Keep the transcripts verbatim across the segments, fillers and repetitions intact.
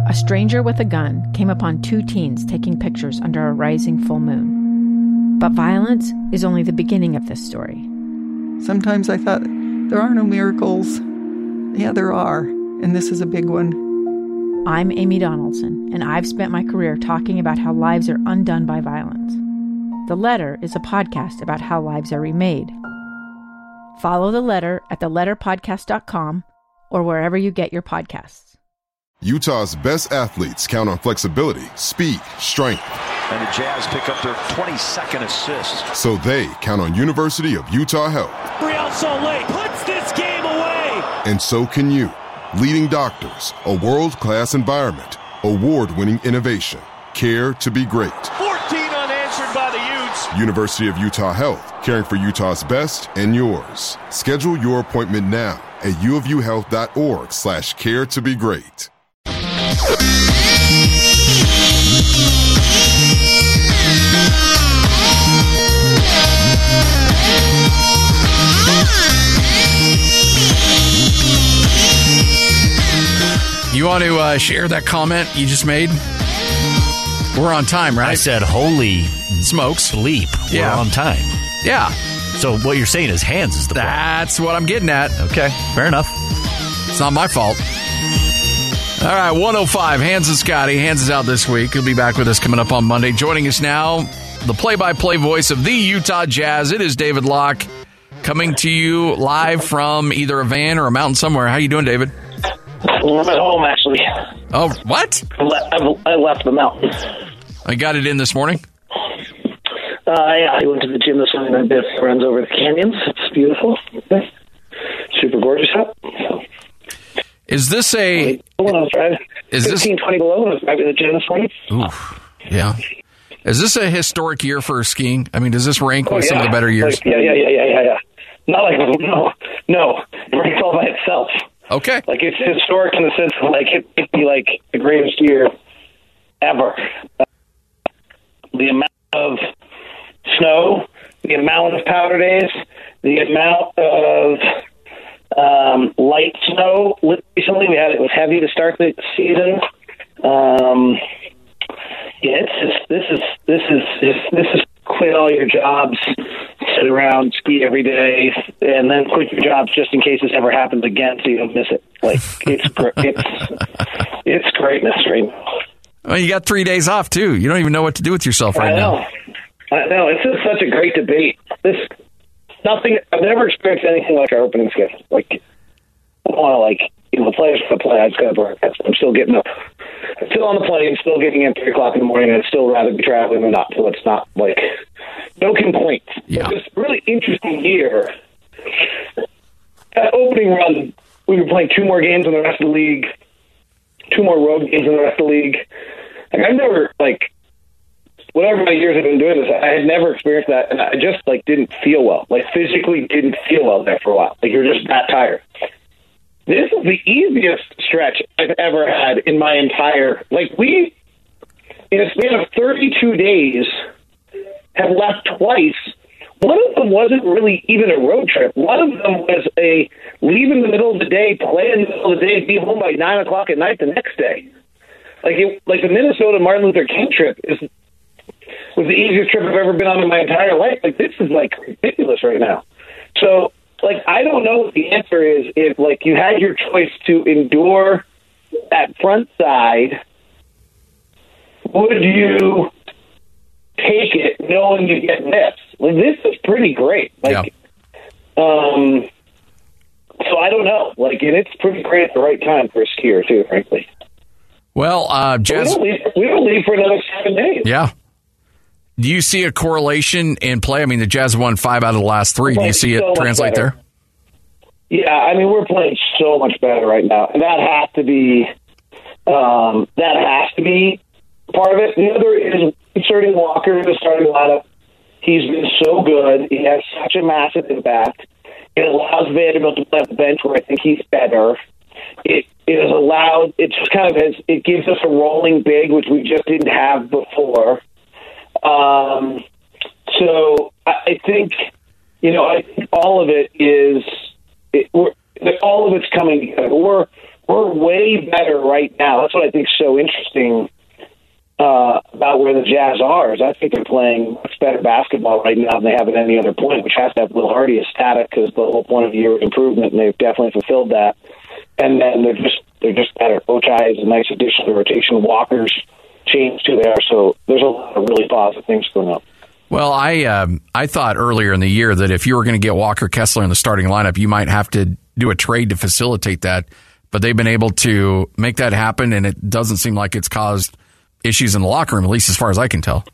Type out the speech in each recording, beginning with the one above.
a stranger with a gun came upon two teens taking pictures under a rising full moon. But violence is only the beginning of this story. Sometimes I thought, there are no miracles. Yeah, there are, and this is a big one. I'm Amy Donaldson, and I've spent my career talking about how lives are undone by violence. The Letter is a podcast about how lives are remade. Follow The Letter at the letter podcast dot com or wherever you get your podcasts. Utah's best athletes count on flexibility, speed, strength. And the Jazz pick up their twenty-second assist. So they count on University of Utah Health. Real Salt Lake puts this game away. And so can you. Leading doctors, a world-class environment, award-winning innovation, care to be great. fourteen unanswered by the Utes. University of Utah Health, caring for Utah's best and yours. Schedule your appointment now at uofuhealth.org slash care to be great. You want to uh, share that comment you just made? We're on time, right? I said, holy smokes, sleep. Yeah. We're on time. Yeah. So what you're saying is hands is the problem. That's what I'm getting at. Okay, fair enough. It's not my fault. All right, one oh five, Hans and Scotty. Hans is out this week. He'll be back with us coming up on Monday. Joining us now, the play-by-play voice of the Utah Jazz. It is David Locke, coming to you live from either a van or a mountain somewhere. How you doing, David? I'm at home, actually. Oh, what? I left, I left the mountain. I got it in this morning? Uh, yeah, I went to the gym this morning. I did friends over the canyons. It's beautiful. Okay. Super gorgeous out. So, is this a... when I was driving, is fifteen, this, twenty below when I was driving to the gym this morning. Oof, yeah. Is this a historic year for skiing? I mean, does this rank oh, with yeah. some of the better years? Like, yeah, yeah, yeah, yeah, yeah, yeah. Not like, no, no. It ranks all by itself. Okay. Like, it's historic in the sense of, like, it would be, like, the greatest year ever. Uh, the amount of snow, the amount of powder days, the amount of um, light snow. Recently, we had it was heavy to start the season. Um, yeah, it's just, this is, this is, this is quit all your jobs, sit around, ski every day, and then quit your jobs just in case this ever happens again so you don't miss it. Like, it's it's it's greatness right now. Well, you got three days off, too. You don't even know what to do with yourself right I know. now. I know. It's just such a great debate. This, nothing, I've never experienced anything like our opening schedule. Like, I don't want to, like, you know, the players for the play, I just got to work. I'm still getting up. I'm still on the plane, still getting in at three o'clock in the morning, and I'd still rather be traveling than not. So it's not, like, no complaints. Yeah. It's a really interesting year. That opening run, we were playing two more games in the rest of the league, two more road games in the rest of the league. Like, I've never, like, whatever my years have been doing this, I had never experienced that, and I just, like, didn't feel well. Like, physically didn't feel well there for a while. Like, you're just that tired. This is the easiest stretch I've ever had in my entire... Like, we, in a span of thirty-two days, have left twice. One of them wasn't really even a road trip. One of them was a leave in the middle of the day, play in the middle of the day, be home by nine o'clock at night the next day. Like, it, like the Minnesota Martin Luther King trip is was the easiest trip I've ever been on in my entire life. Like, this is, like, ridiculous right now. So... Like, I don't know what the answer is if, like, you had your choice to endure that front side, would you take it knowing you get this? Like, this is pretty great. Like, yeah. um, so I don't know. Like, and it's pretty great at the right time for a skier, too, frankly. Well, uh, Jazz... We don't, leave, we don't leave for another seven days. Yeah. Do you see a correlation in play? I mean, the Jazz won five out of the last three. Do you see it translate there? Yeah, I mean, we're playing so much better right now. And that has to be um, that has to be part of it. The other is inserting Walker in the starting lineup. He's been so good. He has such a massive impact. It allows Vanderbilt to play at the bench where I think he's better. It it has allowed, it just kind of has, it gives us a rolling big, which we just didn't have before. Um, so I, I think, you know, I think all of it is, it, we're, all of it's coming together. We're, we're way better right now. That's what I think is so interesting uh, about where the Jazz are. Is I think they're playing much better basketball right now than they have at any other point, which has to have Will Hardy ecstatic because the whole point of the year improvement, and they've definitely fulfilled that. And then they're just they're just better. Ochai is a nice addition to the rotation. Walker's changed who they are, so there's a lot of really positive things going on. Well, I um, I thought earlier in the year that if you were going to get Walker Kessler in the starting lineup, you might have to do a trade to facilitate that. But they've been able to make that happen, and it doesn't seem like it's caused issues in the locker room, at least as far as I can tell.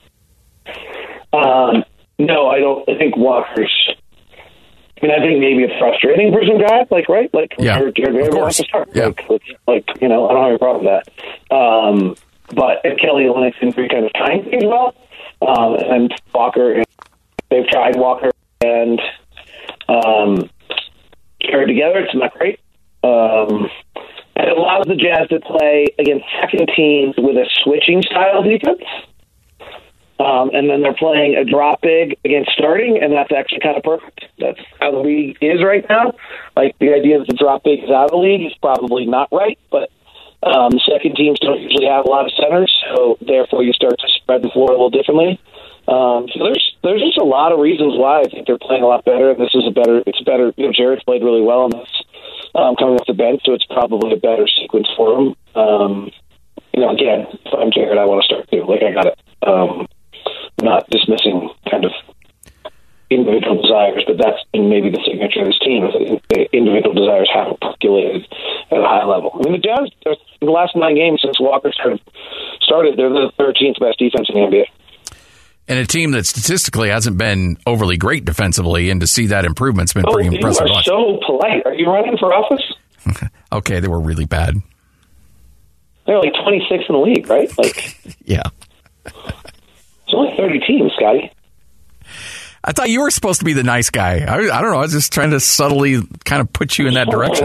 Um, no, I don't. I think Walker's. I mean, I think maybe it's frustrating for some guys, like right, like yeah, Jared Vanderbilt wants to start. Yeah. Like, like, like, you know, I don't have a problem with that. Um, but Kelly Olynyk's injury kind of time things well. Um, and Walker, and they've tried Walker and um, Jared together. It's not great. Um, and it allows the Jazz to play against second teams with a switching style defense. Um, and then they're playing a drop big against starting, and that's actually kind of perfect. That's how the league is right now. Like, the idea that the drop big is out of the league is probably not right, but Um, second teams don't usually have a lot of centers, so therefore you start to spread the floor a little differently. Um, so there's there's just a lot of reasons why I think they're playing a lot better. And this is a better, it's better. You know, Jared's played really well on this um, coming off the bench, so it's probably a better sequence for him. Um, you know, again, if I'm Jared, I want to start too. Like I got it. Um, not dismissing kind of individual desires, but that's maybe the signature of this team. The individual desires haven't percolated at a high level. I mean, the Jazz, in the last nine games since Walker started, started they're the thirteenth best defense in the N B A. And a team that statistically hasn't been overly great defensively, and to see that improvement's been oh, pretty impressive. You are so polite. Are you running for office? Okay, they were really bad. They're like twenty-sixth in the league, right? Like, yeah. It's only thirty teams, Scotty. I thought you were supposed to be the nice guy. I, I don't know. I was just trying to subtly kind of put you in that direction.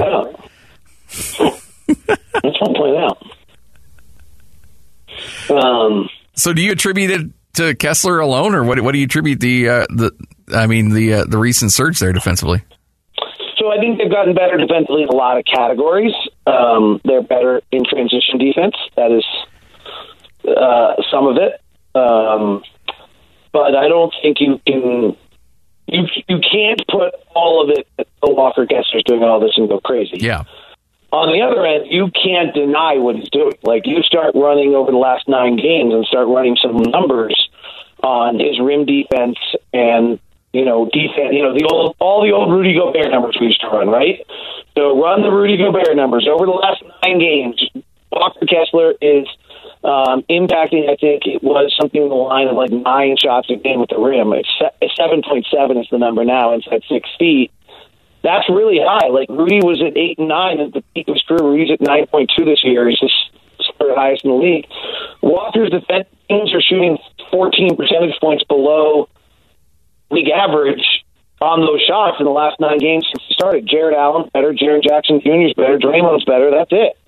That's what I'm pointing out. Um, so, do you attribute it to Kessler alone, or what? What do you attribute the uh, the? I mean, the uh, the recent surge there defensively? So I think they've gotten better defensively in a lot of categories. Um, they're better in transition defense. That is uh, some of it. Um, But I don't think you can, you you can't put all of it that Walker Kessler's doing all this and go crazy. Yeah. On the other end, you can't deny what he's doing. Like, you start running over the last nine games and start running some numbers on his rim defense and, you know, defense, you know, the old, all the old Rudy Gobert numbers we used to run, right? So run the Rudy Gobert numbers. Over the last nine games, Walker Kessler is Um, impacting, I think it was something in the line of like nine shots a game with the rim. It's seven point seven is the number now inside six feet. That's really high. Like, Rudy was at eight and nine at the peak of his career. Rudy's at nine point two this year. He's just the highest in the league. Walker's defense teams are shooting fourteen percentage points below league average on those shots in the last nine games since he started. Jared Allen's better. Jaren Jackson Junior's better. Draymond's better. That's it.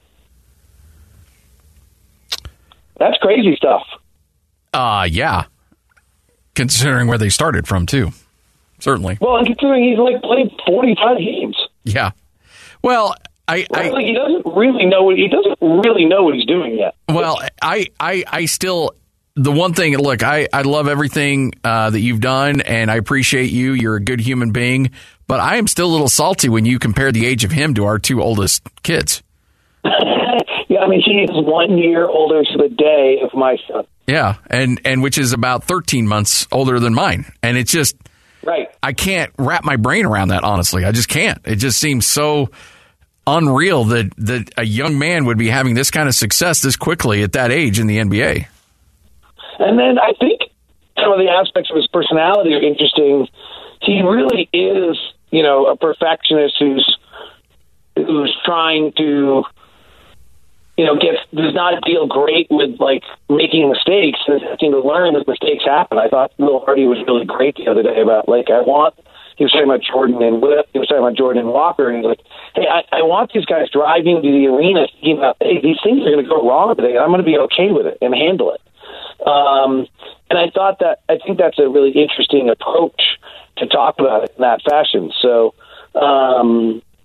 That's crazy stuff. Uh, yeah. Considering where they started from, too. Certainly. Well, and considering he's like played forty-five games. Yeah. Well, I, I like he doesn't really know what he doesn't really know what he's doing yet. Well, I, I, I still, the one thing, look, I, I love everything uh, that you've done, and I appreciate you. You're a good human being, but I am still a little salty when you compare the age of him to our two oldest kids. Yeah, I mean, he is one year older to the day of my son. Yeah, and, and which is about thirteen months older than mine. And it's just, right. I can't wrap my brain around that, honestly. I just can't. It just seems so unreal that, that a young man would be having this kind of success this quickly at that age in the N B A. And then I think some of the aspects of his personality are interesting. He really is, you know, a perfectionist who's who's trying to, you know, gets does not deal great with like making mistakes and having to learn that mistakes happen. I thought Will Hardy was really great the other day about like I want. He was talking about Jordan and he was talking about Jordan and Walker, and he's like, "Hey, I, I want these guys driving to the arena thinking about, hey, these things are going to go wrong today, and I'm going to be okay with it and handle it." Um, and I thought that I think that's a really interesting approach to talk about it in that fashion. So. Um,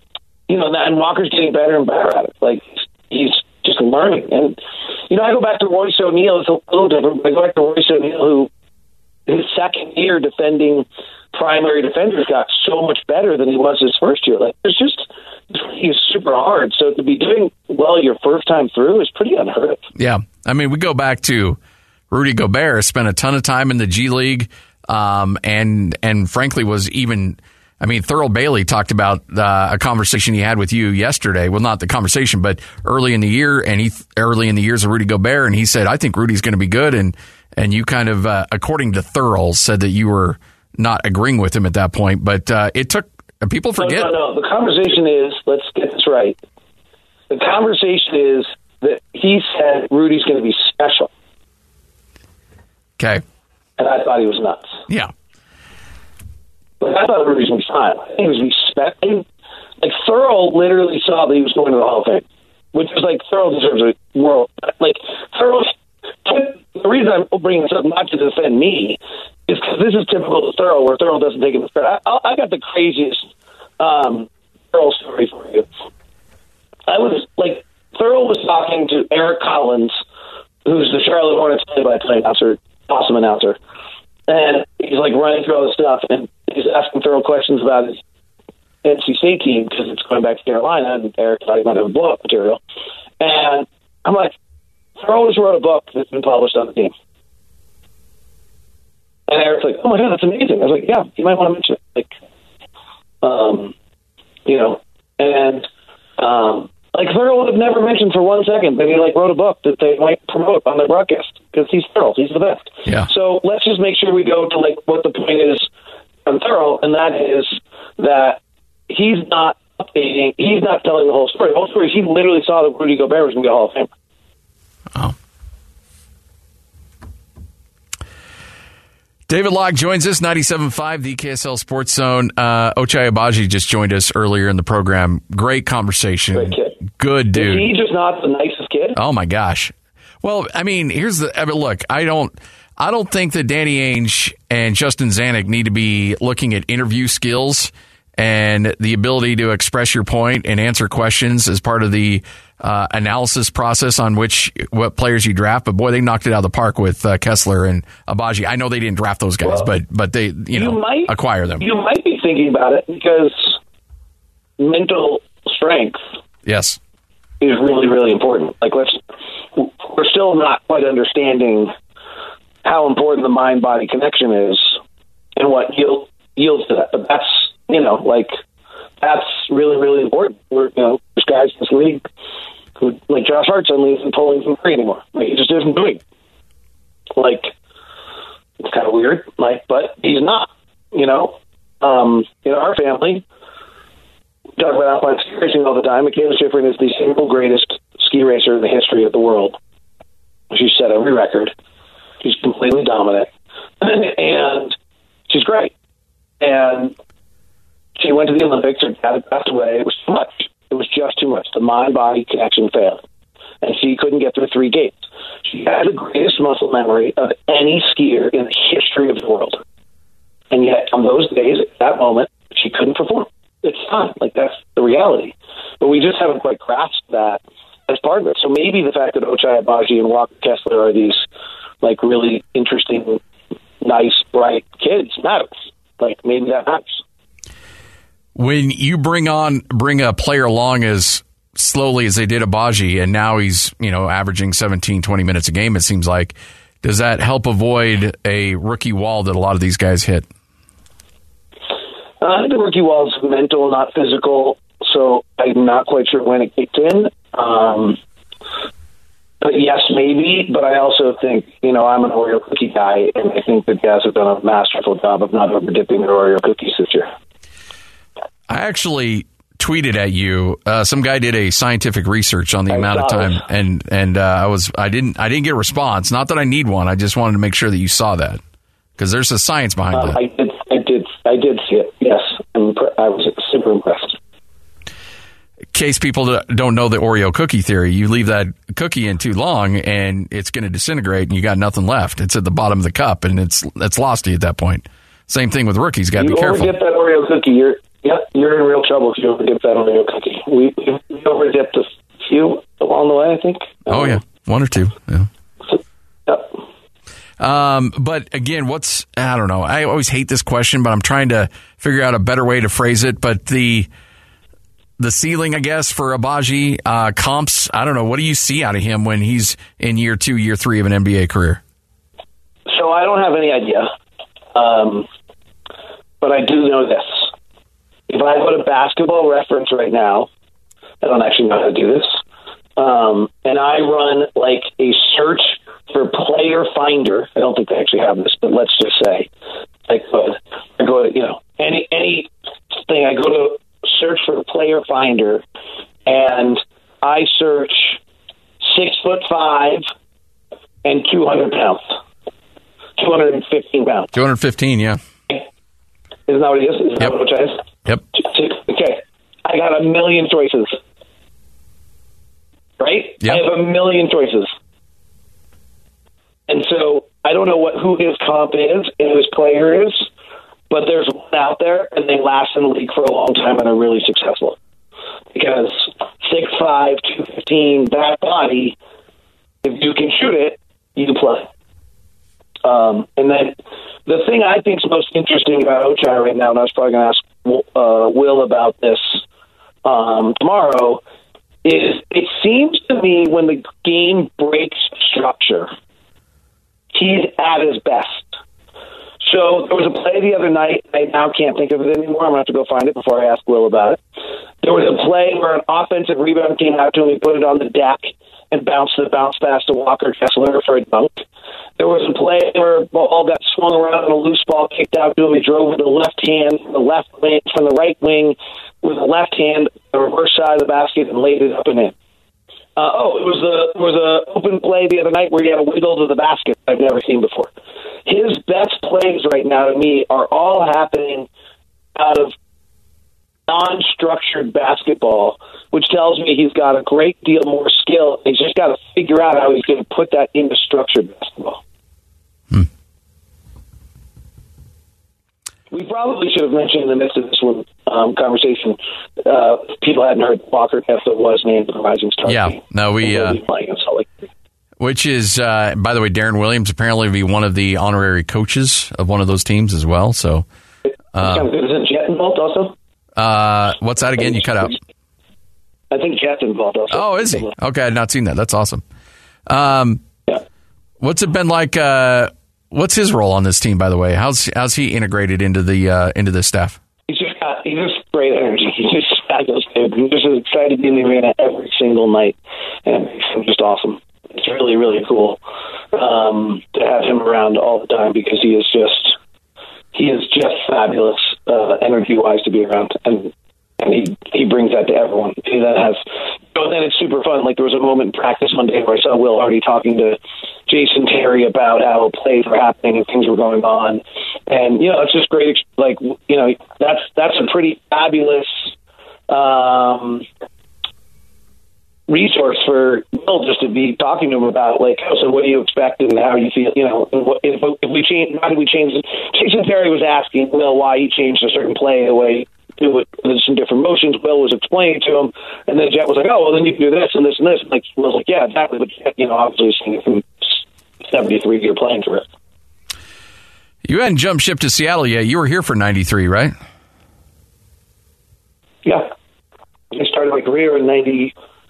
you know, and Walker's getting better and better at it. Like, he's just learning. And, you know, I go back to Royce O'Neal. It's a little different, but I go back to Royce O'Neal, who his second year defending primary defenders got so much better than he was his first year. Like, it's just, he's super hard. So to be doing well your first time through is pretty unheard of. Yeah. I mean, we go back to Rudy Gobert, spent a ton of time in the G League, um, and, and frankly was even, I mean, Thurl Bailey talked about uh, a conversation he had with you yesterday. Well, not the conversation, but early in the year, and he early in the years of Rudy Gobert, and he said, I think Rudy's going to be good. And, and you kind of, uh, according to Thurl, said that you were not agreeing with him at that point. But uh, it took, people forget. No, no, no. The conversation is, let's get this right. The conversation is that he said Rudy's going to be special. Okay. And I thought he was nuts. Yeah. But I thought Rudy's going to be fine. I think he was respecting. Like, Thurl literally saw that he was going to the Hall of Fame, which was like, Thurl deserves a world. Like, Thurl, the reason I'm bringing this up, not to defend me, is because this is typical of Thurl, where Thurl doesn't take him credit. I, I got the craziest um, Thurl story for you. I was, like, Thurl was talking to Eric Collins, who's the Charlotte Hornets play-by-play announcer, awesome announcer. And he's, like, running through all this stuff, and he's asking Thurl questions about his N C State team because it's going back to Carolina, and Eric thought he might have blow-up material. And I'm like, Thurl just wrote a book that's been published on the team. And Eric's like, oh, my God, that's amazing. I was like, yeah, you might want to mention it. Like, um, you know, and, um, like, Thurl would have never mentioned for one second that he, like, wrote a book that they might promote on their broadcast because he's Thurl. He's the best. Yeah. So let's just make sure we go to, like, what the point is on Thurl, and that is that he's not updating, he's not telling the whole story. The whole story is he literally saw that Rudy Gobert was going to be a Hall of Famer. Oh. David Locke joins us, ninety-seven point five, the K S L Sports Zone. Uh, Ochai Agbaji just joined us earlier in the program. Great conversation. Great kid. Good dude. Is he just not the nicest kid? Oh, my gosh. Well, I mean, here's the I mean, look, I don't I don't think that Danny Ainge and Justin Zanuck need to be looking at interview skills and the ability to express your point and answer questions as part of the uh, analysis process on which what players you draft. But boy, they knocked it out of the park with uh, Kessler and Agbaji. I know they didn't draft those guys, well, but but they you, you know might, acquire them. You might be thinking about it because mental strength, yes, is really really important. Like let's we're still not quite understanding how important the mind body connection is and what yield, yields to that. But that's you know like. That's really, really important. We're, you know, there's guys in this league who, like Josh Hart, suddenly isn't pulling from three anymore. Like, he just isn't doing. Like, it's kind of weird. Like, but he's not. You know, um, in our family, we talk about alpine ski racing all the time. Michaela Schifrin is the single greatest ski racer in the history of the world. She's set every record. She's completely dominant, and she's great. And she went to the Olympics, her dad passed away. It was too much. It was just too much. The mind-body connection failed. And she couldn't get through three gates. She had the greatest muscle memory of any skier in the history of the world. And yet, on those days, at that moment, she couldn't perform. It's fine. Like, that's the reality. But we just haven't quite grasped that as part of it. So maybe the fact that Ochai Agbaji and Walker Kessler are these, like, really interesting, nice, bright kids matters. Like, maybe that matters. When you bring on bring a player along as slowly as they did Agbaji, and now he's you know averaging seventeen, twenty minutes a game, it seems like, does that help avoid a rookie wall that a lot of these guys hit? Uh, I think the rookie wall is mental, not physical, so I'm not quite sure when it kicked in. Um, but yes, maybe, but I also think, you know, I'm an Oreo cookie guy, and I think the guys have done a masterful job of not over-dipping their Oreo cookies this year. I actually tweeted at you. Uh, some guy did a scientific research on the I amount of time, it. and and uh, I was I didn't I didn't get a response. Not that I need one. I just wanted to make sure that you saw that because there's a science behind um, that. I did I did I did see it. Yes, I'm, I was super impressed. In case people don't know the Oreo cookie theory, you leave that cookie in too long, and it's going to disintegrate, and you got nothing left. It's at the bottom of the cup, and it's it's lost to you at that point. Same thing with rookies. Got to be careful. You overdip that Oreo cookie, you're Yep, you're in real trouble if you overdip that on your cookie. We, we overdipped a few along the way, I think. Oh, um, yeah. One or two. Yeah. So, yep. Um, but again, what's, I don't know. I always hate this question, but I'm trying to figure out a better way to phrase it. But the the ceiling, I guess, for Agbaji, uh, comps, I don't know. What do you see out of him when he's in year two, year three of an N B A career? So I don't have any idea. Um, but I do know this. If I go to Basketball Reference right now, I don't actually know how to do this, um, and I run like a search for player finder. I don't think they actually have this, but let's just say I go, I go to, you know, any any thing. I go to search for player finder, and I search six foot five and two hundred pounds, two hundred and fifteen pounds. two hundred fifteen, yeah. Isn't that what it is? Isn't Yep. that what it is? Yep. Okay, I got a million choices. Right? Yep. I have a million choices. And so I don't know what who his comp is and who his player is, but there's one out there, and they last in the league for a long time and are really successful. Because six five, two fifteen, that body, if you can shoot it, you play. Um, and then the thing I think is most interesting about Ochai right now, and I was probably going to ask uh, Will about this um, tomorrow, is it seems to me when the game breaks structure, he's at his best. So there was a play the other night. I now can't think of it anymore. I'm going to have to go find it before I ask Will about it. There was a play where an offensive rebound came out to him. He put it on the deck and bounced the bounce pass to Walker Kessler for a dunk. There was a play where a ball got swung around and a loose ball kicked out to him. He drove with the left hand from the left wing, from the right wing with the left hand, the reverse side of the basket, and laid it up and in. Uh, oh, it was a it was a open play the other night where he had a wiggle to the basket I've never seen before. His best plays right now to me are all happening out of non-structured basketball, which tells me he's got a great deal more skill. He's just got to figure out how he's going to put that into structured basketball. Hmm. We probably should have mentioned in the midst of this one um, conversation, uh, people hadn't heard Walker Kessler was named the Rising Star. Yeah, team. no, we... Uh, playing in Salt Lake. Which is, uh, by the way, Darren Williams apparently be one of the honorary coaches of one of those teams as well. So, uh, kind of, isn't Jet involved also? Uh, what's that again? You cut out. I think Jet's involved also. Oh, is he? Okay, I'd not seen that. That's awesome. Um, yeah. What's it been like? Uh, what's his role on this team, by the way? How's how's he integrated into the uh, into this staff? He's just got he's just great energy. He's just fabulous, dude. He's just excited to be in the arena every single night, and it's just awesome. It's really, really cool um, to have him around all the time because he is just he is just fabulous uh, energy-wise to be around, and and he he brings that to everyone. He then has, you know, then it's super fun. Like there was a moment in practice one day where I saw Will already talking to Jason Terry about how plays were happening and things were going on, and you know it's just great. Like you know that's that's a pretty fabulous. Um, resource for Will just to be talking to him about, like, oh, so what do you expect and how you feel, you know, if, if we change, how did we change it? Jason Terry was asking Will why he changed a certain play the way he do it with some different motions. Will was explaining to him, and then Jet was like, oh, well, then you can do this and this and this. And like, Will was like, yeah, exactly. But, you know, obviously seeing it from seventy-three year playing career. You hadn't jumped ship to Seattle yet. You were here for ninety-three, right? Yeah. I started my career in ninety.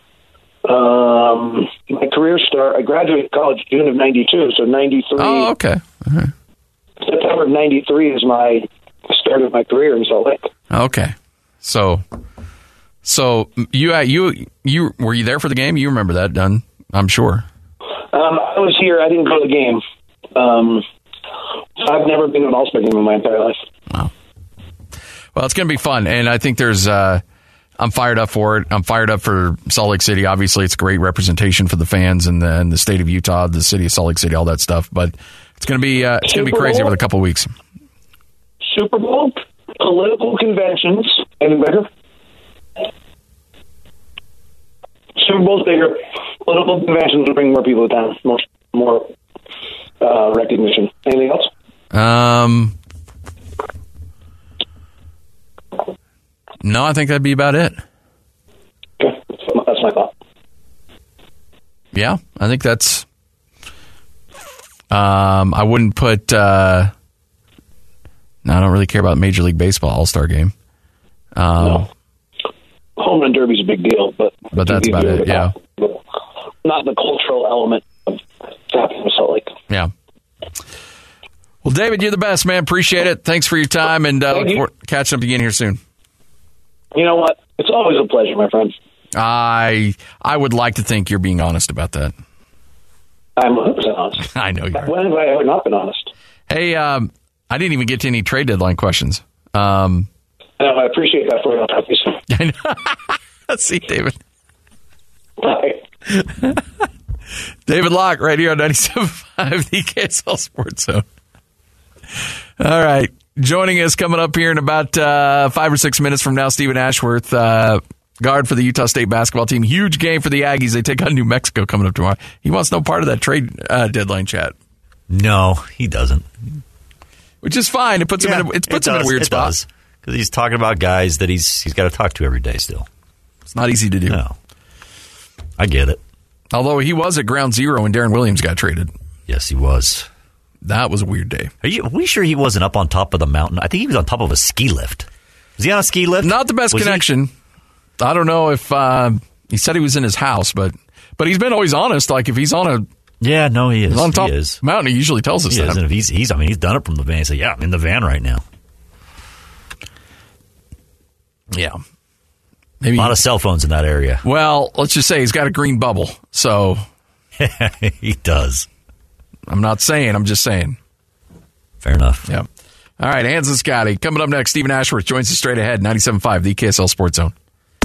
Um, my career start, I graduated college June of ninety-two, so ninety-three. Oh, okay. Uh-huh. September of ninety-three is my start of my career in Salt Lake. Okay. So, so you, uh, you, you, were you there for the game? You remember that, done? I'm sure. Um, I was here. I didn't go to the game. Um, I've never been to an All-Star game in my entire life. Wow. Well, it's going to be fun, and I think there's, uh, I'm fired up for it. I'm fired up for Salt Lake City. Obviously, it's a great representation for the fans and the, and the state of Utah, the city of Salt Lake City, all that stuff. But it's going to be uh, it's going to be crazy over the couple of weeks. Super Bowl, political conventions, anything bigger? Super Bowl's bigger. Political conventions will bring more people down, more more uh, recognition. Anything else? Um. No, I think that'd be about it. Okay. That's my thought. Yeah, I think that's... Um, I wouldn't put... Uh, no, I don't really care about Major League Baseball All-Star Game. Um, no. Home run derby's a big deal, but... But that's about it, yeah. Not the cultural element of happening with Salt Lake. Yeah. Well, David, you're the best, man. Appreciate it. Thanks for your time, and uh, look forward to catching up again here soon. You know what? It's always a pleasure, my friend. I I would like to think you're being honest about that. I'm one hundred percent honest. I know you are. When have I ever not been honest? Hey, um, I didn't even get to any trade deadline questions. Um, no, I appreciate that for you. I'll talk to you soon. I know. Let's see, David. Bye. David Locke, right here on ninety-seven point five, the K S L Sports Zone. All right. Joining us coming up here in about uh, five or six minutes from now, Stephen Ashworth, uh, guard for the Utah State basketball team. Huge game for the Aggies. They take on New Mexico coming up tomorrow. He wants no part of that trade uh, deadline chat. No, he doesn't. Which is fine. It puts yeah, him in a, it puts it him does, in a weird it spot. Because he's talking about guys that he's he's got to talk to every day still. It's not easy to do. No. I get it. Although he was at ground zero when Darren Williams got traded. Yes, he was. That was a weird day. Are you are we sure he wasn't up on top of the mountain? I think he was on top of a ski lift. Was he on a ski lift? Not the best was connection. He? I don't know if uh, he said he was in his house, but but he's been always honest. Like if he's on a yeah, no, he is on top he is. mountain, he usually tells us he that. Is. And if he's he's I mean he's done it from the van. He said, "Yeah, I'm in the van right now." Yeah, maybe a lot of cell phones in that area. Well, let's just say he's got a green bubble, so he does. I'm not saying. I'm just saying. Fair enough. Yeah. All right, Hans and Scotty. Coming up next, Stephen Ashworth joins us straight ahead, ninety-seven point five, the K S L Sports Zone.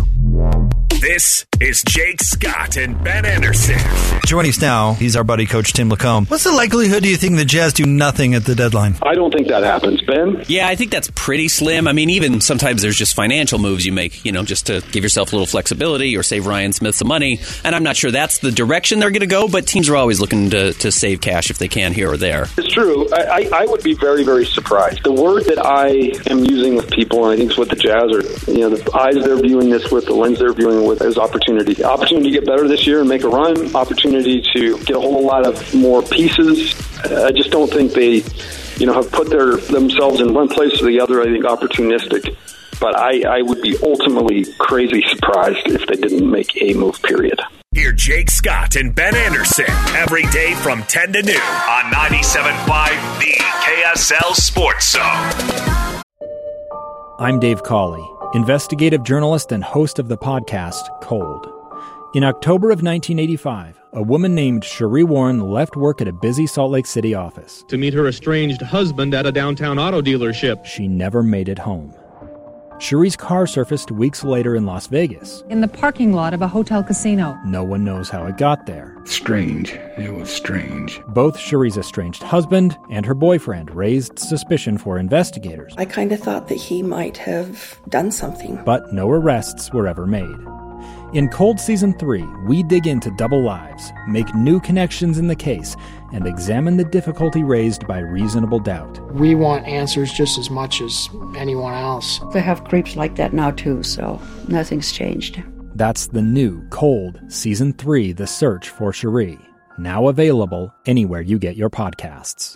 This is Jake Scott and Ben Anderson. Joining us now, he's our buddy coach Tim Lacombe. What's the likelihood, do you think, the Jazz do nothing at the deadline? I don't think that happens, Ben. Yeah, I think that's pretty slim. I mean, even sometimes there's just financial moves you make, you know, just to give yourself a little flexibility or save Ryan Smith some money. And I'm not sure that's the direction they're going to go, but teams are always looking to, to save cash if they can here or there. It's true. I, I, I would be very, very surprised. The word that I am using with people, and I think it's what the Jazz are, you know, the eyes they're viewing this with, the lens they're viewing it with, is opportunity. Opportunity to get better this year and make a run. Opportunity to get a whole lot of more pieces. I just don't think they, you know, have put their themselves in one place or the other. I think opportunistic. But I, I would be ultimately crazy surprised if they didn't make a move, period. Hear Jake Scott and Ben Anderson every day from ten to noon on ninety-seven point five, the K S L Sports Zone. I'm Dave Cawley, investigative journalist and host of the podcast Cold. In October of nineteen eighty-five, a woman named Cherie Warren left work at a busy Salt Lake City office to meet her estranged husband at a downtown auto dealership. She never made it home. Cherie's car surfaced weeks later in Las Vegas. In the parking lot of a hotel casino. No one knows how it got there. Strange. It was strange. Both Cherie's estranged husband and her boyfriend raised suspicion for investigators. I kind of thought that he might have done something. But no arrests were ever made. In Cold Season three, we dig into double lives, make new connections in the case, and examine the difficulty raised by reasonable doubt. We want answers just as much as anyone else. They have creeps like that now too, so nothing's changed. That's the new Cold Season three, The Search for Cherie, now available anywhere you get your podcasts.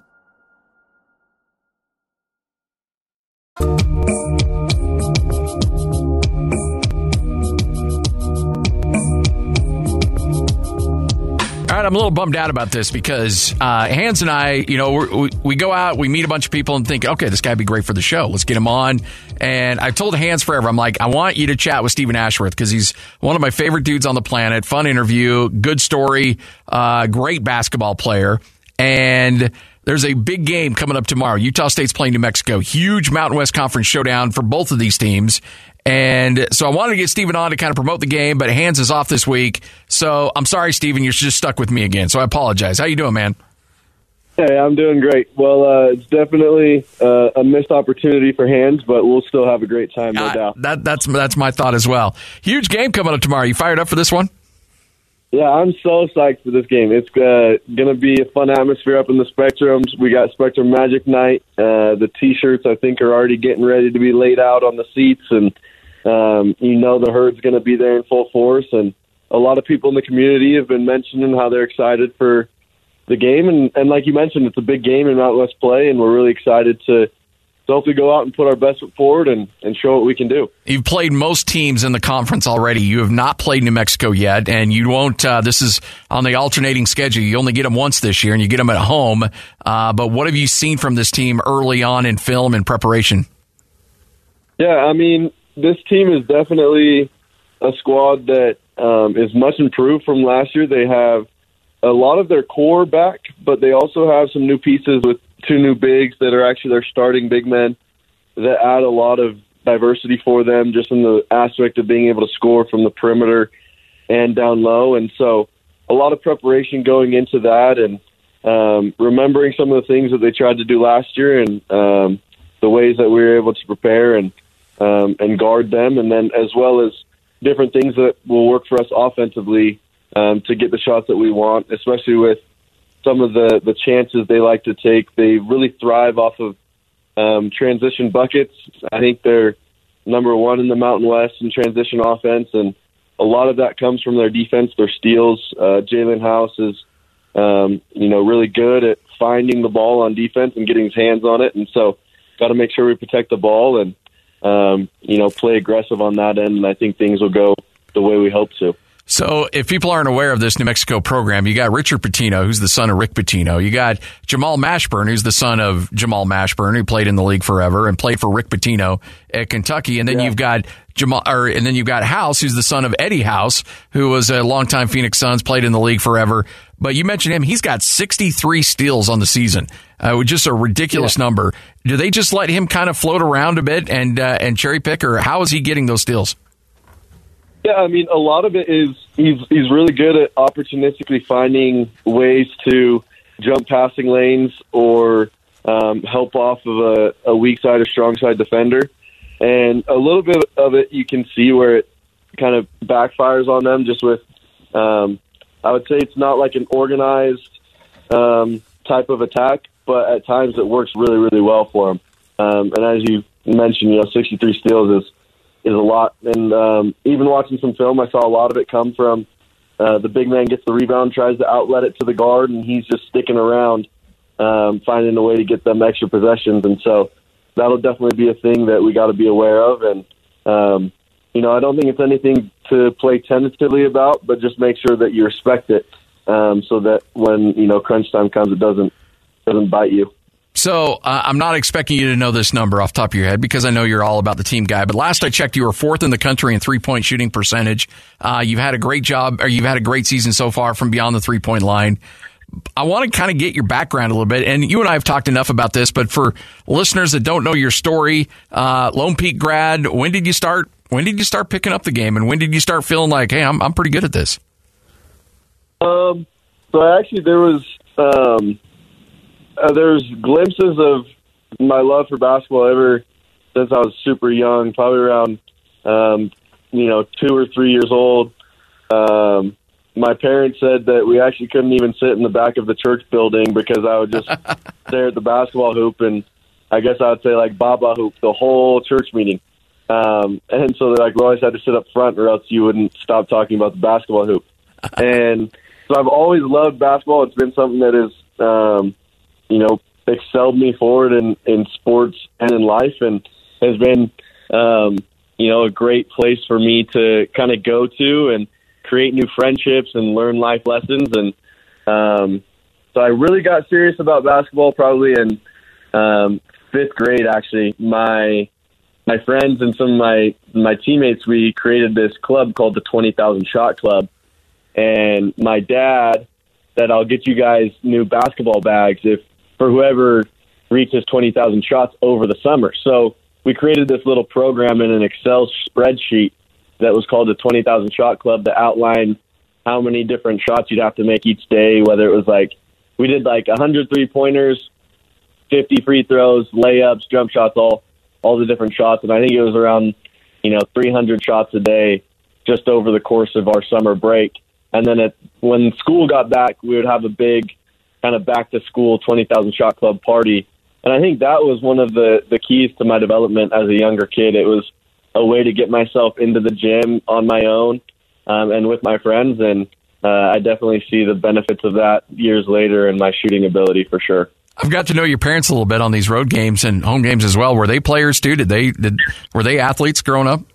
All right, I'm a little bummed out about this because uh, Hans and I, you know, we're, we we go out, we meet a bunch of people and think, okay, this guy would be great for the show. Let's get him on. And I've told Hans forever, I'm like, I want you to chat with Stephen Ashworth because he's one of my favorite dudes on the planet. Fun interview, good story, uh, great basketball player. And there's a big game coming up tomorrow. Utah State's playing New Mexico. Huge Mountain West Conference showdown for both of these teams. And so I wanted to get Stephen on to kind of promote the game, but Hans is off this week. So I'm sorry, Stephen, you're just stuck with me again. So I apologize. How you doing, man? Hey, I'm doing great. Well, uh, it's definitely uh, a missed opportunity for Hans, but we'll still have a great time, no uh, doubt. That, that's that's my thought as well. Huge game coming up tomorrow. You fired up for this one? Yeah, I'm so psyched for this game. It's uh, going to be a fun atmosphere up in the Spectrums. We got Spectrum Magic Night. Uh, the T-shirts, I think, are already getting ready to be laid out on the seats, and um, you know the herd's going to be there in full force, and a lot of people in the community have been mentioning how they're excited for the game. And, and like you mentioned, it's a big game in Mountain West play, and we're really excited to, to hopefully go out and put our best foot forward and, and show what we can do. You've played most teams in the conference already. You have not played New Mexico yet, and you won't. Uh, this is on the alternating schedule. You only get them once this year, and you get them at home. Uh, but what have you seen from this team early on in film and preparation? Yeah, I mean, this team is definitely a squad that um, is much improved from last year. They have a lot of their core back, but they also have some new pieces with two new bigs that are actually their starting big men that add a lot of diversity for them just in the aspect of being able to score from the perimeter and down low. And so a lot of preparation going into that and um, remembering some of the things that they tried to do last year and um, the ways that we were able to prepare and um, and guard them, and then as well as different things that will work for us offensively um, to get the shots that we want, especially with some of the, the chances they like to take. They really thrive off of um, transition buckets. I think they're number one in the Mountain West in transition offense, and a lot of that comes from their defense, their steals. Uh, Jalen House is, um, you know, really good at finding the ball on defense and getting his hands on it, and so got to make sure we protect the ball and, um, you know, play aggressive on that end, and I think things will go the way we hope to. So if people aren't aware of this New Mexico program, you got Richard Pitino, who's the son of Rick Pitino. You got Jamal Mashburn, who's the son of Jamal Mashburn, who played in the league forever and played for Rick Pitino at Kentucky. And then yeah. you've got Jamal, or and then you've got House, who's the son of Eddie House, who was a longtime Phoenix Suns, played in the league forever. But you mentioned him; he's got sixty-three steals on the season, uh, which is a ridiculous yeah. number. Do they just let him kind of float around a bit and uh, and cherry pick, or how is he getting those steals? Yeah, I mean, a lot of it is he's he's really good at opportunistically finding ways to jump passing lanes or um, help off of a, a weak side or strong side defender. And a little bit of it you can see where it kind of backfires on them just with, um, I would say it's not like an organized um, type of attack, but at times it works really, really well for them. Um, and as you mentioned, you know, sixty-three steals is is a lot. And um, even watching some film, I saw a lot of it come from uh, the big man gets the rebound, tries to outlet it to the guard, and he's just sticking around, um, finding a way to get them extra possessions. And so that'll definitely be a thing that we got to be aware of. And, um, you know, I don't think it's anything to play tentatively about, but just make sure that you respect it um, so that when, you know, crunch time comes, it doesn't doesn't bite you. So uh, I'm not expecting you to know this number off the top of your head because I know you're all about the team guy. But last I checked, you were fourth in the country in three-point shooting percentage. Uh, you've had a great job, or you've had a great season so far from beyond the three-point line. I want to kind of get your background a little bit, and you and I have talked enough about this. But for listeners that don't know your story, uh, Lone Peak grad, when did you start? When did you start picking up the game, and when did you start feeling like, hey, I'm I'm pretty good at this? Um. So actually, there was. Um, Uh, there's glimpses of my love for basketball ever since I was super young, probably around, um, you know, two or three years old. Um, my parents said that we actually couldn't even sit in the back of the church building because I would just stare at the basketball hoop, and I guess I would say like Baba hoop the whole church meeting. Um, and so they're like, we always had to sit up front or else you wouldn't stop talking about the basketball hoop. And so I've always loved basketball. It's been something that is, um, you know, excelled me forward in, in sports and in life, and has been, um, you know, a great place for me to kind of go to and create new friendships and learn life lessons. And um, so I really got serious about basketball probably in um, fifth grade, actually. My my friends and some of my, my teammates, we created this club called the twenty thousand Shot Club. And my dad said, I'll get you guys new basketball bags if for whoever reaches twenty thousand shots over the summer. So we created this little program in an Excel spreadsheet that was called the twenty thousand Shot Club that outlined how many different shots you'd have to make each day, whether it was like, we did like one hundred three-pointers, fifty free throws, layups, jump shots, all all the different shots. And I think it was around, you know, three hundred shots a day just over the course of our summer break. And then it, when school got back, we would have a big kind of back-to-school twenty thousand Shot Club party. And I think that was one of the, the keys to my development as a younger kid. It was a way to get myself into the gym on my own um, and with my friends. And uh, I definitely see the benefits of that years later in my shooting ability for sure. I've got to know your parents a little bit on these road games and home games as well. Were they players too? Did they did were they athletes growing up?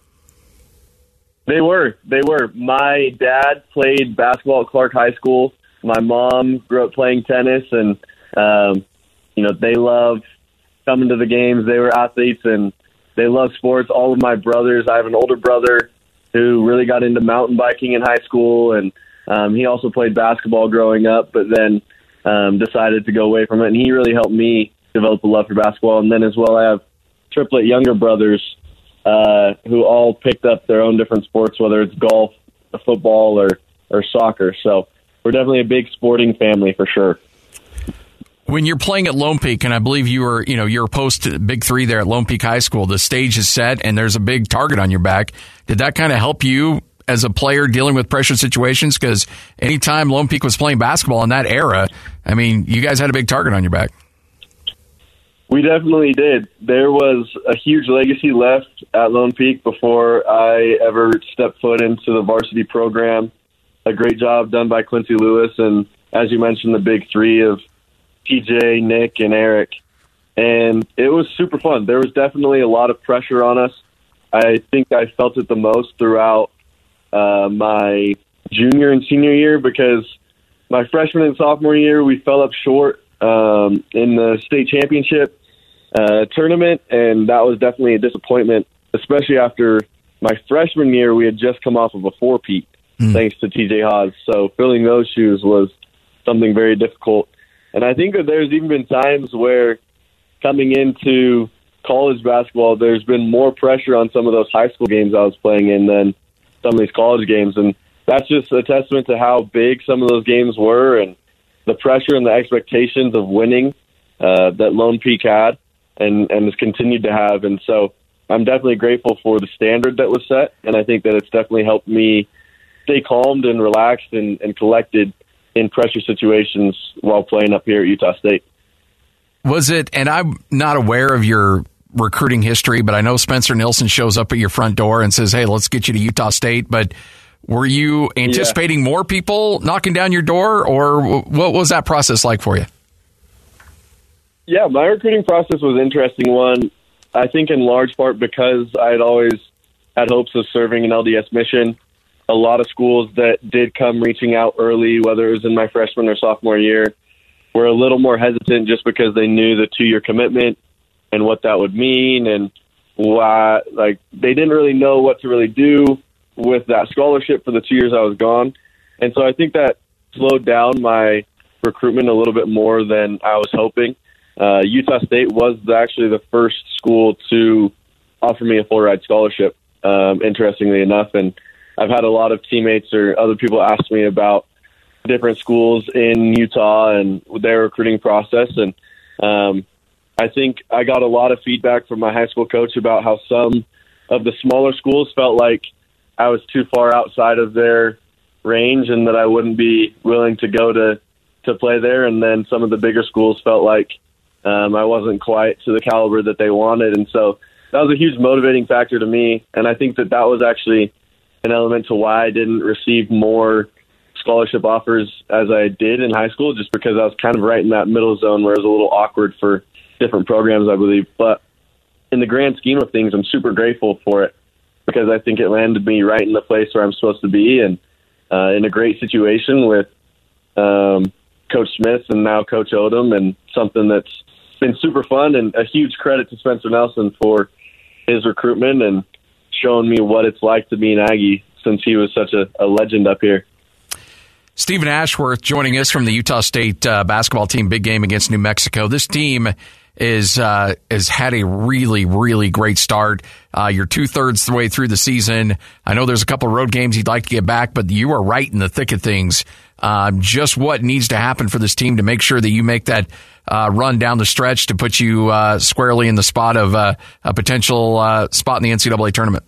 They were. They were. My dad played basketball at Clark High School. My mom grew up playing tennis, and um, you know they love coming to the games. They were athletes, and they love sports. All of my brothers. I have an older brother who really got into mountain biking in high school, and um, he also played basketball growing up, but then um, decided to go away from it. And he really helped me develop a love for basketball. And then as well, I have triplet younger brothers uh, who all picked up their own different sports, whether it's golf, football, or, or soccer. So we're definitely a big sporting family for sure. When you're playing at Lone Peak, and I believe you were, you know, you're post Big Three there at Lone Peak High School, the stage is set and there's a big target on your back. Did that kind of help you as a player dealing with pressure situations? Because anytime Lone Peak was playing basketball in that era, I mean, you guys had a big target on your back. We definitely did. There was a huge legacy left at Lone Peak before I ever stepped foot into the varsity program. A great job done by Quincy Lewis, and as you mentioned, the big three of T J, Nick, and Eric. And it was super fun. There was definitely a lot of pressure on us. I think I felt it the most throughout uh, my junior and senior year, because my freshman and sophomore year, we fell up short um, in the state championship uh, tournament, and that was definitely a disappointment, especially after my freshman year. We had just come off of a four-peat, mm. thanks to T J Haas. So filling those shoes was something very difficult. And I think that there's even been times where coming into college basketball, there's been more pressure on some of those high school games I was playing in than some of these college games. And that's just a testament to how big some of those games were and the pressure and the expectations of winning uh, that Lone Peak had and, and has continued to have. And so I'm definitely grateful for the standard that was set. And I think that it's definitely helped me stay calmed and relaxed and, and collected in pressure situations while playing up here at Utah State. Was it, and I'm not aware of your recruiting history, but I know Spencer Nilsson shows up at your front door and says, hey, let's get you to Utah State. But were you anticipating yeah. more people knocking down your door, or what was that process like for you? Yeah, my recruiting process was an interesting one. I think in large part because I had always had hopes of serving an L D S mission. A lot of schools that did come reaching out early, whether it was in my freshman or sophomore year, were a little more hesitant just because they knew the two-year commitment and what that would mean, and why, like, they didn't really know what to really do with that scholarship for the two years I was gone. And so I think that slowed down my recruitment a little bit more than I was hoping. Uh, Utah State was actually the first school to offer me a full-ride scholarship, um, interestingly enough, and I've had a lot of teammates or other people ask me about different schools in Utah and their recruiting process. And um, I think I got a lot of feedback from my high school coach about how some of the smaller schools felt like I was too far outside of their range and that I wouldn't be willing to go to, to play there. And then some of the bigger schools felt like um, I wasn't quite to the caliber that they wanted. And so that was a huge motivating factor to me. And I think that that was actually an element to why I didn't receive more scholarship offers as I did in high school, just because I was kind of right in that middle zone where it was a little awkward for different programs, I believe. But in the grand scheme of things, I'm super grateful for it because I think it landed me right in the place where I'm supposed to be and uh, in a great situation with um, Coach Smith and now Coach Odom, and something that's been super fun, and a huge credit to Spencer Nelson for his recruitment and showing me what it's like to be an Aggie since he was such a, a legend up here. Stephen Ashworth joining us from the Utah State uh, basketball team, big game against New Mexico. This team is uh, has had a really, really great start. Uh, you're two-thirds the way through the season. I know there's a couple of road games you'd like to get back, but you are right in the thick of things. Uh, just what needs to happen for this team to make sure that you make that uh, run down the stretch to put you uh, squarely in the spot of uh, a potential uh, spot in the N C double A tournament?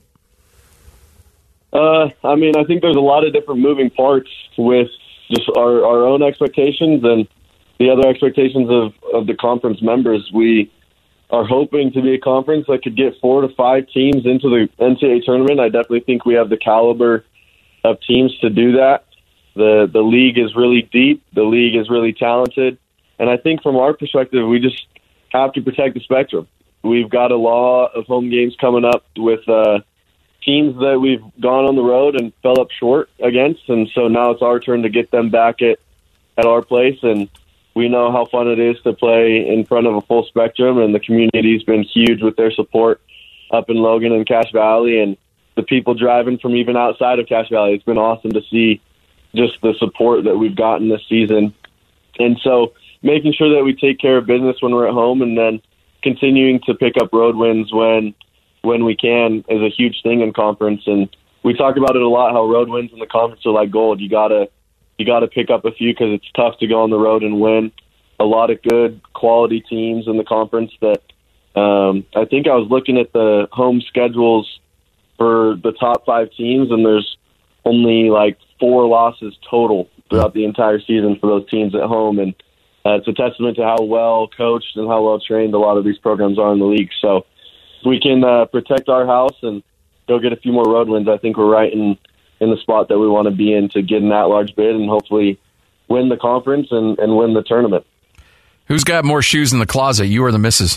Uh, I mean, I think there's a lot of different moving parts with just our, our own expectations and the other expectations of, of the conference members. We are hoping to be a conference that could get four to five teams into the N C double A tournament. I definitely think we have the caliber of teams to do that. The the league is really deep. The league is really talented. And I think from our perspective, we just have to protect the spectrum. We've got a lot of home games coming up with uh, teams that we've gone on the road and fell up short against. And so now it's our turn to get them back at, at our place. And we know how fun it is to play in front of a full spectrum. And the community's been huge with their support up in Logan and Cache Valley. And the people driving from even outside of Cache Valley. It's been awesome to see just the support that we've gotten this season. And so making sure that we take care of business when we're at home and then continuing to pick up road wins when when we can is a huge thing in conference. And we talk about it a lot, how road wins in the conference are like gold. You gotta you gotta pick up a few because it's tough to go on the road and win. A lot of good quality teams in the conference that um, I think I was looking at the home schedules for the top five teams, and there's only like four losses total throughout the entire season for those teams at home. And uh, it's a testament to how well coached and how well trained a lot of these programs are in the league. So if we can uh, protect our house and go get a few more road wins, I think we're right in, in the spot that we want to be in to get an at-large bid and hopefully win the conference and, and win the tournament. Who's got more shoes in the closet, you or the missus?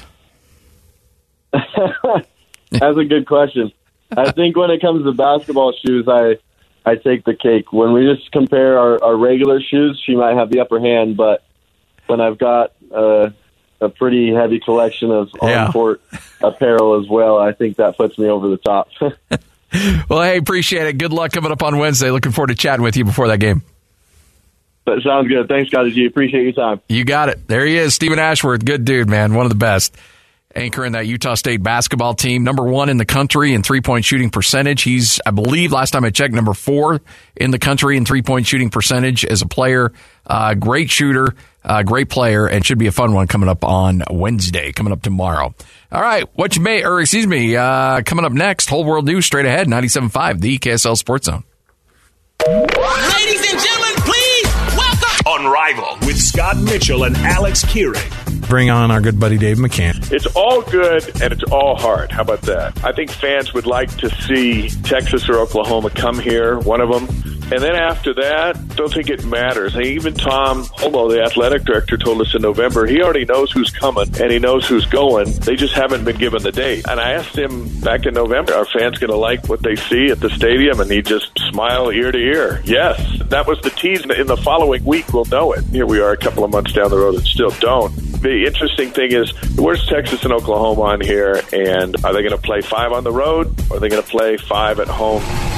That's a good question. I think when it comes to basketball shoes, I I take the cake. When we just compare our, our regular shoes, she might have the upper hand, but when I've got uh, a pretty heavy collection of yeah. on-court apparel as well, I think that puts me over the top. Well, hey, appreciate it. Good luck coming up on Wednesday. Looking forward to chatting with you before that game. That sounds good. Thanks, Scotty G. Appreciate your time. You got it. There he is, Stephen Ashworth. Good dude, man. One of the best. Anchoring that Utah State basketball team, number one in the country in three-point shooting percentage. He's, I believe, last time I checked, number four in the country in three-point shooting percentage as a player. Uh, great shooter, uh, great player, and should be a fun one coming up on Wednesday, coming up tomorrow. All right, what you may, or excuse me, uh, coming up next, Whole World News straight ahead, ninety-seven point five, the K S L Sports Zone. Ladies and gentlemen, please welcome Unrivaled with Scott Mitchell and Alex Kearing. Bring on our good buddy Dave McCann. It's all good and it's all hard. How about that? I think fans would like to see Texas or Oklahoma come here, one of them. And then after that, don't think it matters. And even Tom Homo, the athletic director, told us in November, he already knows who's coming and he knows who's going. They just haven't been given the date. And I asked him back in November, are fans going to like what they see at the stadium? And he just smiled ear to ear. Yes, that was the tease. In the following week, we'll know it. Here we are a couple of months down the road and still don't. The interesting thing is, where's Texas and Oklahoma on here? And are they going to play five on the road or are they going to play five at home?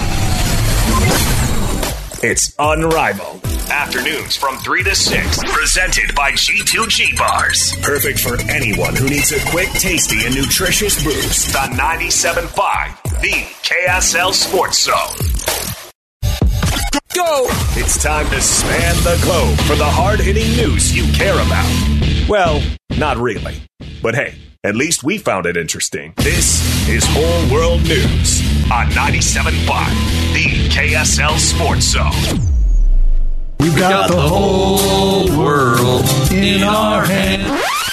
It's Unrivaled. Afternoons from three to six. Presented by G two G Bars. Perfect for anyone who needs a quick, tasty, and nutritious boost. The ninety-seven point five, the K S L Sports Zone. Go! It's time to span the globe for the hard-hitting news you care about. Well, not really. But hey, at least we found it interesting. This is Whole World News on ninety-seven point five, the K S L Sports Zone. We've got, got the whole world in our hands.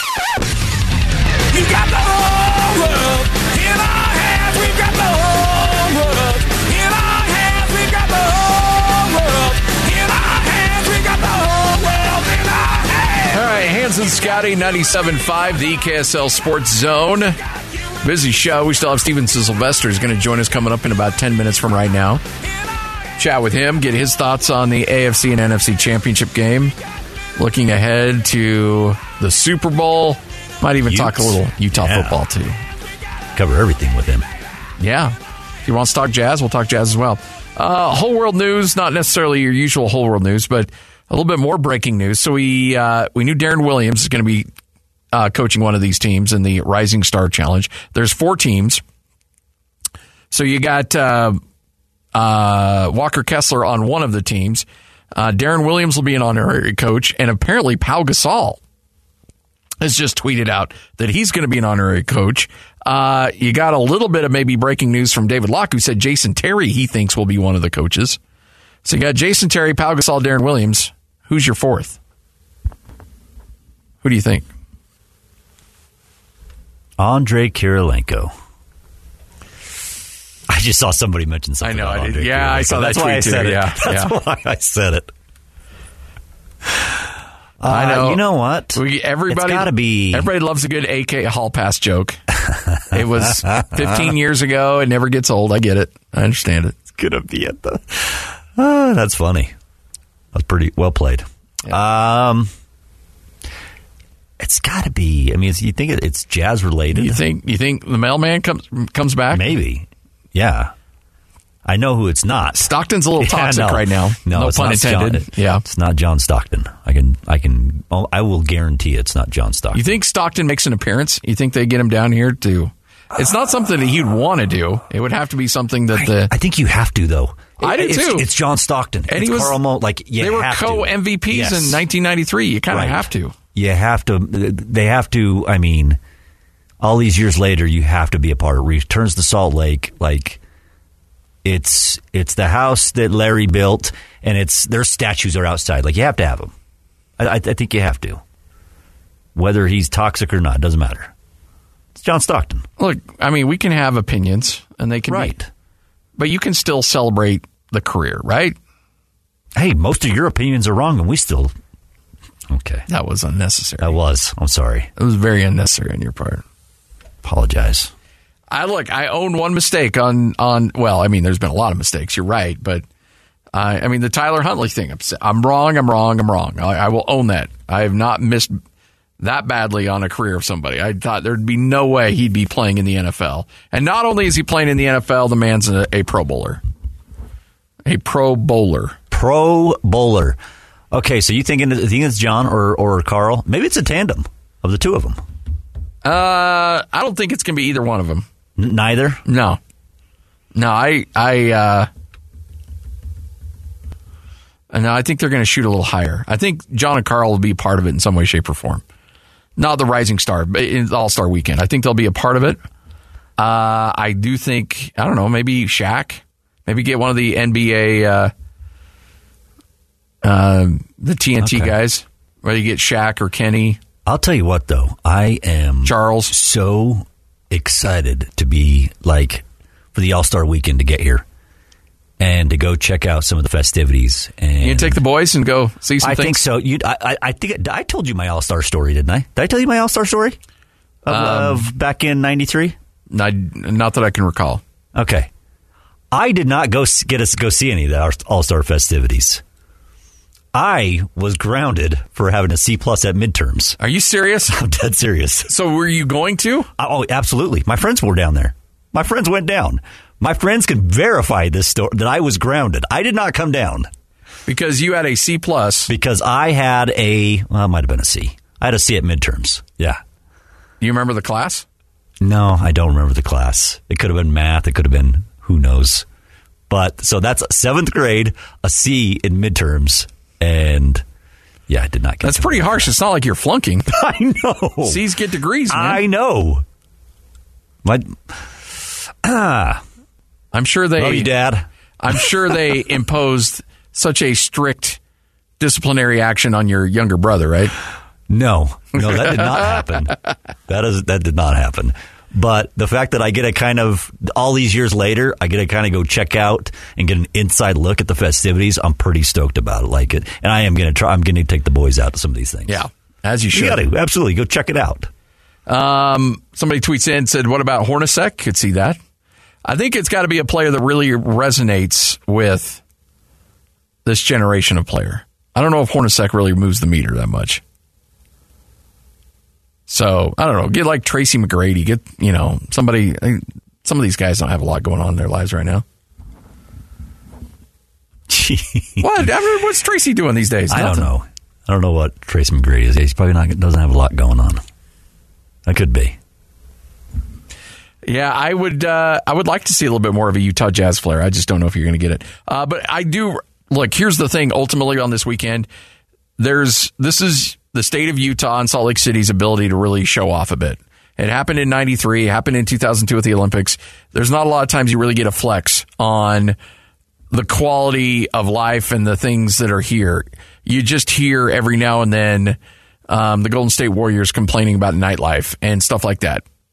We've got the whole world in our hands. We've got the whole world in our hands. We've got the whole world in our hands. We've got the whole world in our hands. All right, Hans and Scotty, ninety-seven point five, the K S L Sports Zone. Busy show. We still have Steven Sylvester is going to join us coming up in about ten minutes from right now. Chat with him, get his thoughts on the A F C and N F C championship game. Looking ahead to the Super Bowl. Might even Utes. talk a little Utah yeah. football, too. Cover everything with him. Yeah. If he wants to talk jazz, we'll talk jazz as well. Uh, whole world news, not necessarily your usual whole world news, but a little bit more breaking news. So we uh, we knew Darren Williams is going to be uh, coaching one of these teams in the Rising Star Challenge. There's four teams. So you got uh, uh, Walker Kessler on one of the teams. Uh, Darren Williams will be an honorary coach, and apparently Pau Gasol has just tweeted out that he's going to be an honorary coach. Uh, you got a little bit of maybe breaking news from David Locke, who said Jason Terry he thinks will be one of the coaches. So you got Jason Terry, Pau Gasol, Darren Williams. Who's your fourth? Who do you think? Andrei Kirilenko. I just saw somebody mention something. I know. I did. Yeah, I saw that That's tweet why I too. said it. Yeah, That's yeah. why I said it. Uh, I know. You know what? We, everybody, it's got to be. Everybody loves a good A K hall pass joke. It was fifteen years ago. It never gets old. I get it. I understand it. It's gonna be at the. Oh, that's funny. That's pretty well played. Yeah. Um, it's got to be. I mean, it's, you think it, it's Jazz related? You think? You think the mailman comes comes back? Maybe. Yeah. I know who it's not. Stockton's a little Yeah, toxic no. right now. No, No it's pun not intended. John, yeah, it's not John Stockton. I can, I can, oh, I will guarantee it's not John Stockton. You think Stockton makes an appearance? You think they get him down here to? It's not something that he'd want to do. It would have to be something that the. I think you have to though. I do it's, too. It's John Stockton. And it's he was Karl Malone. Like you they were have co to. M V Ps Yes. in nineteen ninety-three. You kind of Right. have to. You have to. They have to. I mean, all these years later, you have to be a part of Returns to Salt Lake. Like it's it's the house that Larry built, and it's their statues are outside. Like you have to have them. I, I, I think you have to. Whether he's toxic or not doesn't matter. It's John Stockton. Look, I mean, we can have opinions, and they can right, be, but you can still celebrate the career, right? Hey, most of your opinions are wrong, and we still. Okay. That was unnecessary. That was. I'm sorry. It was very unnecessary on your part. Apologize. I look, I own one mistake on, on well, I mean, there's been a lot of mistakes. You're right. But I, I mean, the Tyler Huntley thing, I'm, I'm wrong. I'm wrong. I'm wrong. I, I will own that. I have not missed that badly on a career of somebody. I thought there'd be no way he'd be playing in the N F L. And not only is he playing in the N F L, the man's a, a pro bowler. A pro bowler. Pro bowler. Okay, so you thinking, you think it's John or, or Carl? Maybe it's a tandem of the two of them. Uh, I don't think it's going to be either one of them. N- neither? No. No, I, I, uh, no, I think they're going to shoot a little higher. I think John and Carl will be a part of it in some way, shape, or form. Not the Rising Star, but in All-Star Weekend. I think they'll be a part of it. Uh, I do think, I don't know, maybe Shaq. Maybe get one of the N B A, uh, uh, the T N T okay. guys. Whether you get Shaq or Kenny. I'll tell you what, though. I am Charles so excited to be, like, for the All-Star Weekend to get here and to go check out some of the festivities. And you can take the boys and go see some I things? think so. You, I, I think I told you my All-Star story, didn't I? Did I tell you my All-Star story of, um, of back in ninety-three? Not, not that I can recall. Okay. I did not go get us go see any of the All-Star festivities. I was grounded for having a C plus at midterms. Are you serious? I'm dead serious. So were you going to? Oh, absolutely. My friends were down there. My friends went down. My friends can verify this story that I was grounded. I did not come down. Because you had a C plus. Because I had a, well, it might have been a C. I had a C at midterms. Yeah. Do you remember the class? No, I don't remember the class. It could have been math. It could have been, who knows. But, so that's seventh grade, a C in midterms. And, yeah, I did not get That's pretty harsh. It's not like you're flunking. I know. C's get degrees, man. I know. My, ah. I'm sure they... Love you, Dad. I'm sure they imposed such a strict disciplinary action on your younger brother, right? No. No, that did not happen. That is that did not happen. But the fact that I get a kind of, all these years later, I get to kind of go check out and get an inside look at the festivities, I'm pretty stoked about it. Like it. And I am going to try, I'm going to take the boys out to some of these things. Yeah, as you should. You gotta, absolutely. Go check it out. Um, somebody tweets in and said, what about Hornacek? Could see that. I think it's got to be a player that really resonates with this generation of player. I don't know if Hornacek really moves the meter that much. So, I don't know. Get like Tracy McGrady. Get, you know, somebody. Some of these guys don't have a lot going on in their lives right now. What? I mean, what's Tracy doing these days? I Nothing. don't know. I don't know what Tracy McGrady is. He's probably not, doesn't have a lot going on. That could be. Yeah, I would uh, I would like to see a little bit more of a Utah Jazz player. I just don't know if you're going to get it. Uh, but I do. Look, here's the thing. Ultimately, on this weekend, there's this is the state of Utah and Salt Lake City's ability to really show off a bit. It happened in ninety-three, happened in two thousand two with the Olympics. There's not a lot of times you really get a flex on the quality of life and the things that are here. You just hear every now and then um, the Golden State Warriors complaining about nightlife and stuff like that.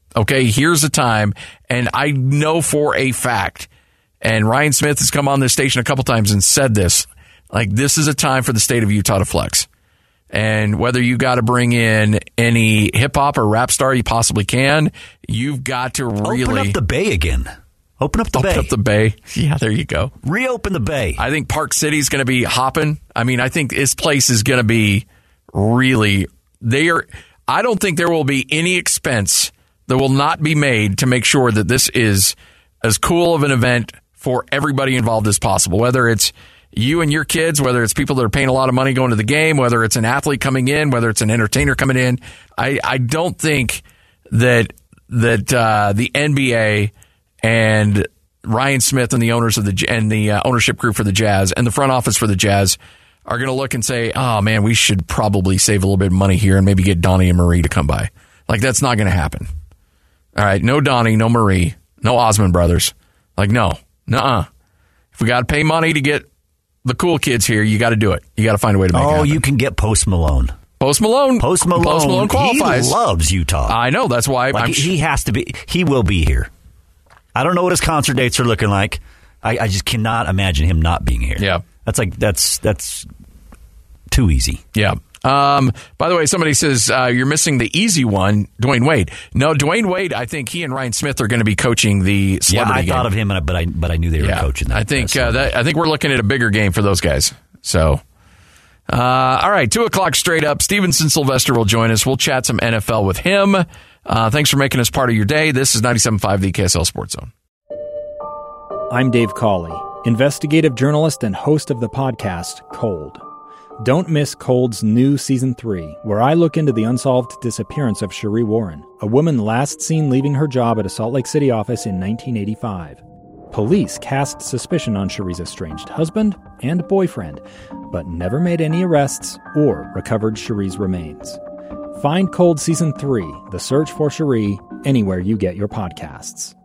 Okay, here's the time, and I know for a fact, and Ryan Smith has come on this station a couple times and said this, like, this is a time for the state of Utah to flex. And whether you got to bring in any hip-hop or rap star you possibly can, you've got to really... Open up the Bay again. Open up the Open Bay. up the Bay. Yeah, there you go. Reopen the Bay. I think Park City's going to be hopping. I mean, I think this place is going to be really... They are. I don't think there will be any expense that will not be made to make sure that this is as cool of an event for everybody involved as possible, whether it's you and your kids, whether it's people that are paying a lot of money going to the game, whether it's an athlete coming in, whether it's an entertainer coming in. I, I don't think that that uh, the N B A and Ryan Smith and the owners of the and the uh, ownership group for the Jazz and the front office for the Jazz are going to look and say, "Oh man, we should probably save a little bit of money here and maybe get Donnie and Marie to come by." Like, that's not going to happen. All right, no Donnie, no Marie, no Osmond brothers. Like, no, nuh-uh. If we got to pay money to get the cool kids here, you got to do it. You got to find a way to make oh, it happen. you can get Post Malone. Post Malone. Post Malone. Post Malone qualifies. He loves Utah. I know. That's why like I'm he has to be. He will be here. I don't know what his concert dates are looking like. I, I just cannot imagine him not being here. Yeah, that's like that's that's too easy. Yeah. Um, by the way, somebody says uh, you're missing the easy one, Dwayne Wade. No, Dwayne Wade. I think he and Ryan Smith are going to be coaching the celebrity yeah, I game. thought of him, but I but I knew they were yeah, coaching that. I think uh, that, I think we're looking at a bigger game for those guys. So, uh, all right, two o'clock straight up. Stevenson Sylvester will join us. We'll chat some N F L with him. Uh, thanks for making us part of your day. This is ninety-seven point five, the K S L Sports Zone. I'm Dave Cawley, investigative journalist and host of the podcast Cold. Don't miss Cold's new Season three, where I look into the unsolved disappearance of Cherie Warren, a woman last seen leaving her job at a Salt Lake City office in nineteen eighty-five. Police cast suspicion on Cherie's estranged husband and boyfriend, but never made any arrests or recovered Cherie's remains. Find Cold Season three, The Search for Cherie, anywhere you get your podcasts.